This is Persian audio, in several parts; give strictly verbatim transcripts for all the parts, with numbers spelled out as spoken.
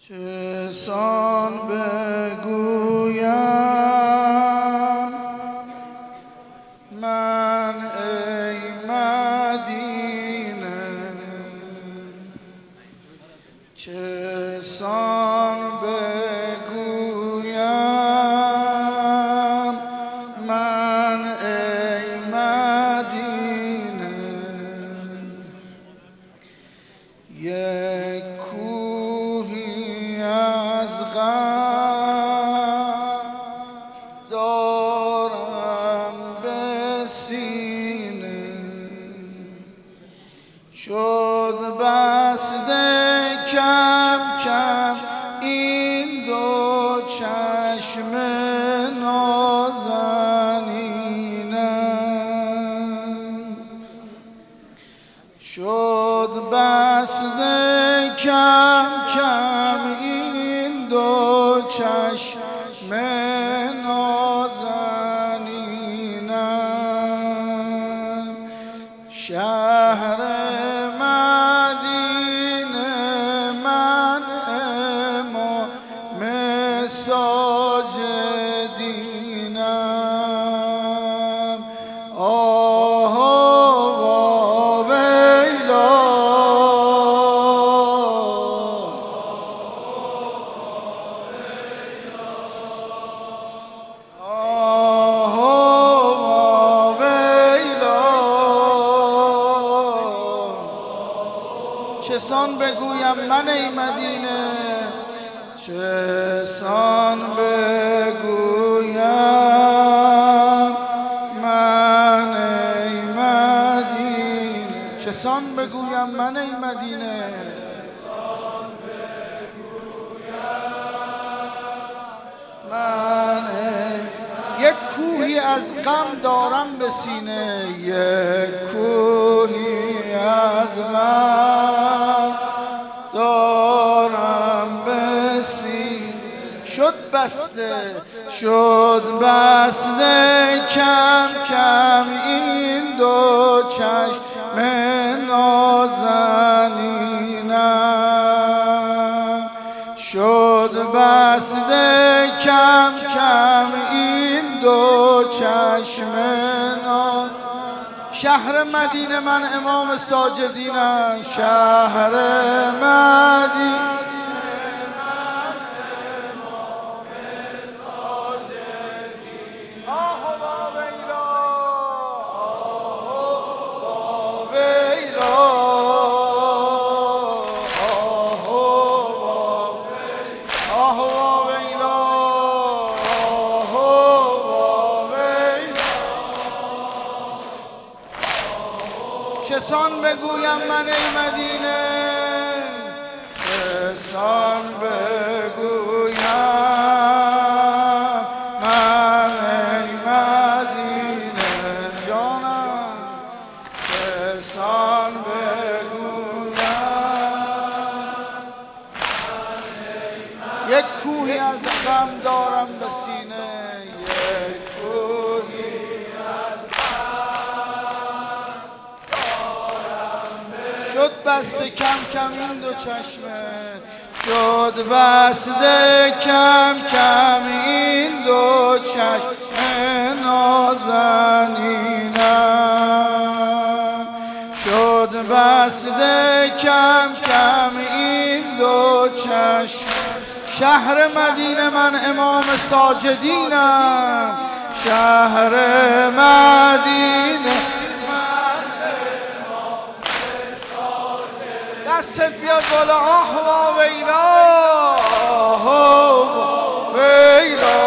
چه سان بگویم من ای مدینه، چه سان بگویم من ای مدینه، یک کوهی از غم دارم به سینه، شد بسته کم کم این دو چشم نازنینم، شد بسته کم کم این دو چشم نازنینم، شهر مدینه من امام ساجدینم. آه و ویلا، آه و ویلا، چه سان بگویم من ای مدینه، چه سان بگویم من ای مدینه، چه سان بگویم من ای مدینه، من ای یک کوهی از غم دارم به سینه، یک کوهی از غم دارم به سینه، شد بسته شد بسته کم کم این دو چشم نازنینم، شد بسته کم کم این دو چشم نازنینم، شهر مدینه من امام ساجدینم، شهر مدینه من امام ساجدینم. آه و ویلا، آه و ویلا، آه و ویلا، آه و ویلا، آه و ویلا، چه سان بگویم من ای مدینه، چه سان بگویم من ای مدینه جانم، چه سان بگویم یک کوهی از غم دارم به سینه، یک کوهی شد بسته کم کم این دو چشمه، شد بسته کم کم این دو چشم نازنینم، شد بسته کم کم این دو چشم، شهر مدینه من امام ساجدینم، شهر مدینه دستت بیاد بالا، آه و ویلا، آه و ویلا،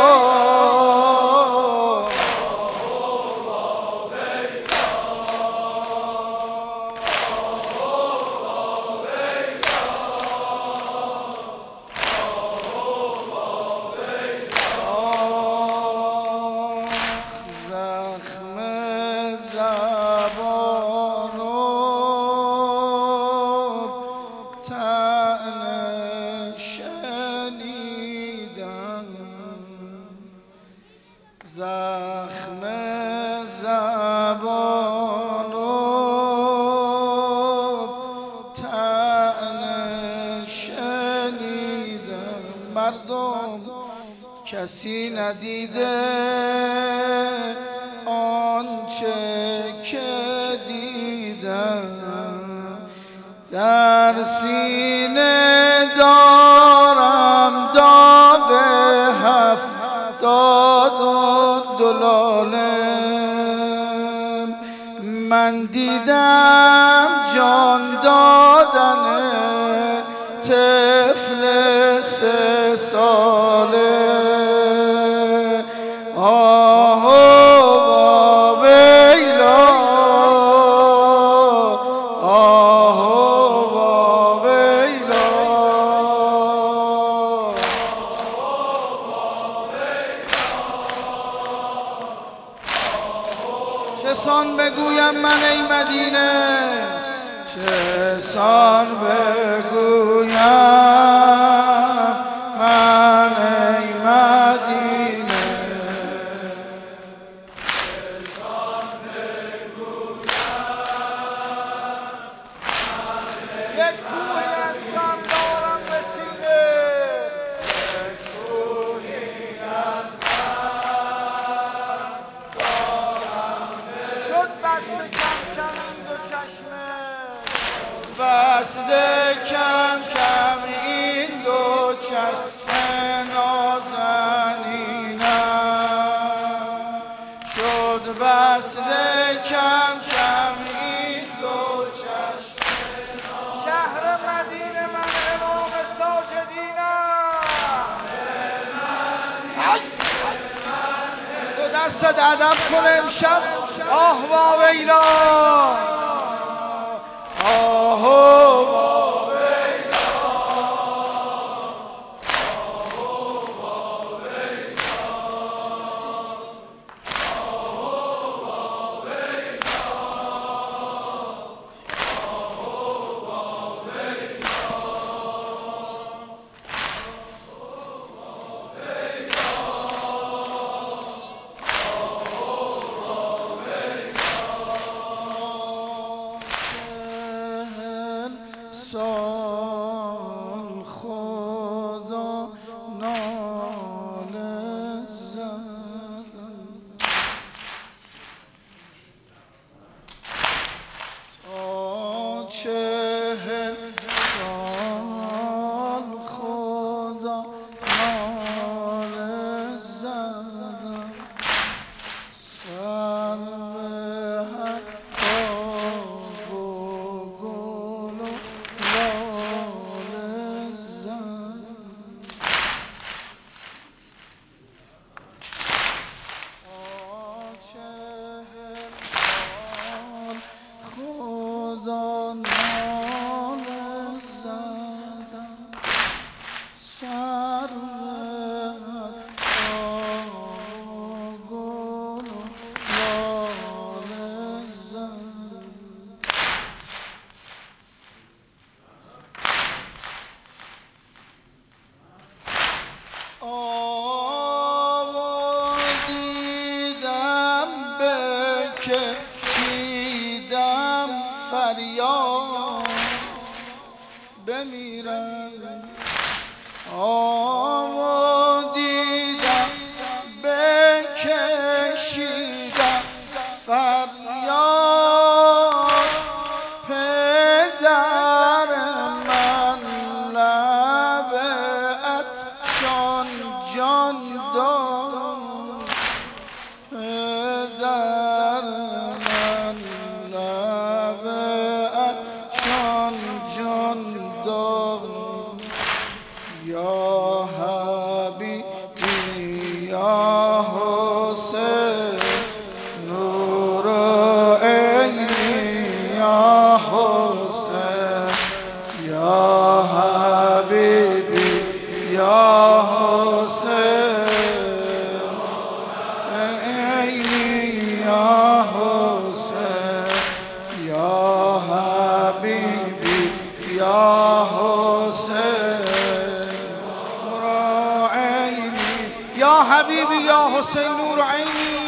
زخم زبان زخم زبان و طعن شنیدم، مردم کسی ندیده آنچه که دیدم، در سینه دارم داغ هفتاد و دلالم. من دیدم جان دادن طفل سه ساله. آه و ویلا، آه و ویلا. چه سان بگویم من ای مدینه، چه سان بگویم من ای مدینه، چه سان بگویم. یک کوهی از غم دارم به سینه، یک کوهی از غم دارم به سینه. شد بسته کم کم این دو چشمه، بسته کم کم این دو چشم نازنینم. شد بسته کم کم این دو چشم. شهر مدینه من امام ساجدینم. دو دست ادب کن امشب. آه و ویلا، آه و ویلا، آه و ویلا، آه و ویلا، آه و ویلا. سال خدا ناله زدم، تا چهل سال خدا ناله زدم. سر به هر باغ و گل و لاله زدم. چهل سال خدا ناله زدم. سر به هر باغ و گل و لاله زدم. آوردیدم بکشیدم فریاد بمیرم. آوردیدم بکشیدم فریاد. پدر من لب عطشان جان داد. پدر من لب عطشان جان داد. یا حبیبی یا حسین نور عینی یا حسین. یا حبیبی یا حسین عینی یا حسین. یا حبیبی یا حسین نور عینی. یا حبیبی یا حسین نور عینی.